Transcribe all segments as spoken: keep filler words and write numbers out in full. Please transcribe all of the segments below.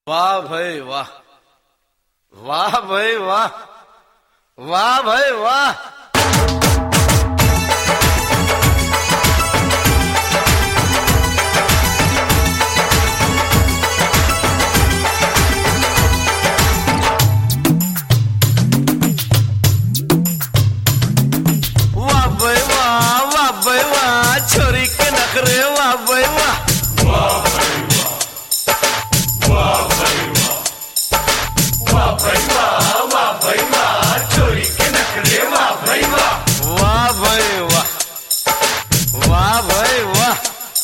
वाह भाई वाह, वाह भाई वाह, वाह भाई वाह। वाह भाई वाह, वाह भाई वाह, छोरी के नखरे वाह भाई वाह, वाह भाई वाह, वाह भाई वाह, वाह भाई वाह, वाह भाई वाह, छोरी के नखरे वाह भाई वाह, वाह भाई वाह, वाह भाई वाह।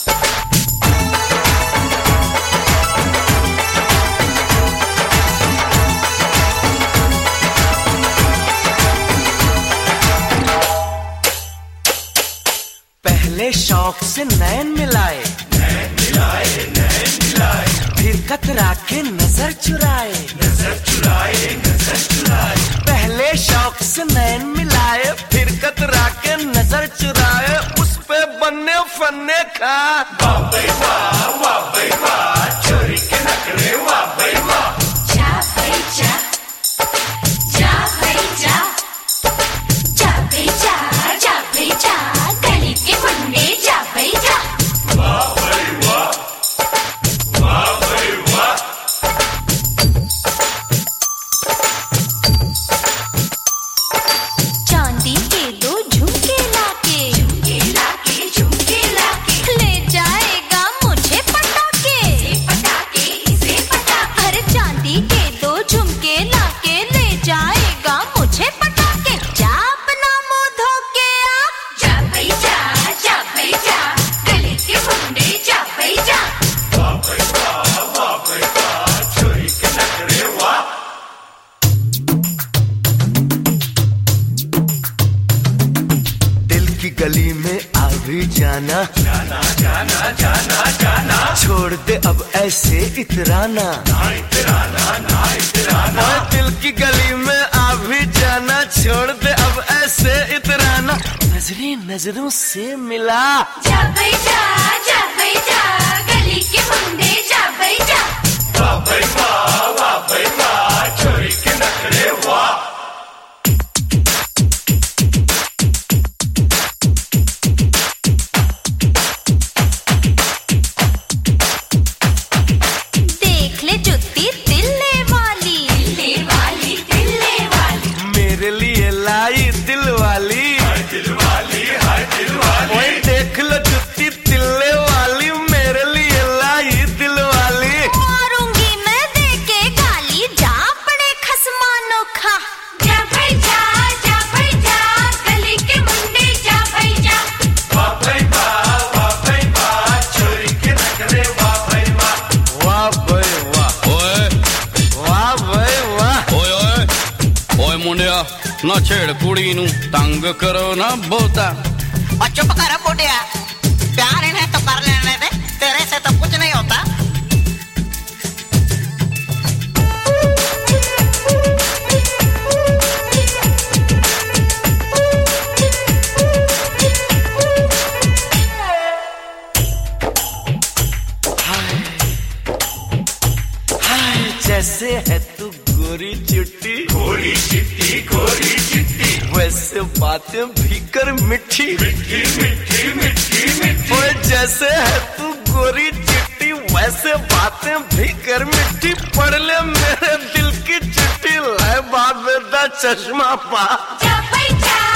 पहले शौक से नैन मिलाए, नैन मिलाए, नैन मिलाए, फिर कतरा के नजर चुराए, नजर चुराए, नजर चुराए। पहले शौक से नैन मिलाए, फिर कतरा के नजर चुराए, उस पे बनने फन्ने का वाह भाई वाह, वाह भाई वाह, छोरी के नखरे वाह भाई वाह। जा भाई जा, जा भाई जा, जा भाई जा, जा भाई जा, गली के मुंडे जा भाई जा। वाह भाई वाह, वाह भाई वाह। चांदी के दो झुमके लाके, झुमके लाके, झुमके लाके, ले जाएगा मुझे पटाके, पटाके, इसे पटाके। अरे चांदी के दो झुमके लाके, ले जाएगा मुझे पटाके। जा अपना मुंह धो के आ, जा भाई जा, जा भाई जा, गली के मुंडे जा भाई जा। वाह भाई वाह, वाह भाई वाह, छोरी के नखरे वाह। दिल की गली में आ भी जाना, जाना जाना जाना जाना, छोड़ दे अब ऐसे इतराना, ना इतराना, ना इतराना। दिल की गली में आ भी जाना, छोड़ दे अब ऐसे इतराना, नजरें नजरों से मिला। जा भाई जा, जा भाई जा, गली के मुंडे जा भाई जा। वाह भाई वाह, वाह भाई वाह, छोरी के नखरे वाह। देख ले जुत्ती तिल्ले वाली, तिल्ले वाली, तिल्ले वाली, मेरे लिए लाई दिल वाली, हाय दिल वाली, हाय दिल वाली। ओए देख लो जुत्ती तिल्ले वाली, मेरे लिए लाई दिल वाली। मारूंगी मैं देके गाली, जा अपने खसमानों खा। जा भाई जा, जा भाई जा, गली के मुंडे जा भाई जा। वाह भाई वाह, वाह भाई वाह, छोरी के नखरे वाह भाई वाह, वाह भाई वाह। ओए वाह भाई वाह। ओए ओए ओए मुंडिया, ना छेड़ कुड़ी नू, तंग करो ना बोता। और चुप कर बुढ़िया, प्यार इन्हें तो कर लेने दे, तेरे से तो कुछ नहीं होता। हाय जैसे है तू गोरी चिट्टी, गोरी चिट्टी, गोरी चिट्टी, वैसे बातें भी कर मिठी, मिठी मिठी मिठी मिठी। ओए जैसे है तू गोरी चिट्टी, वैसे बातें भी कर मिठी, पढ़ ले मेरे दिल की चिट्ठी, लै बाबे दा चश्मा पा। जा भाई जा,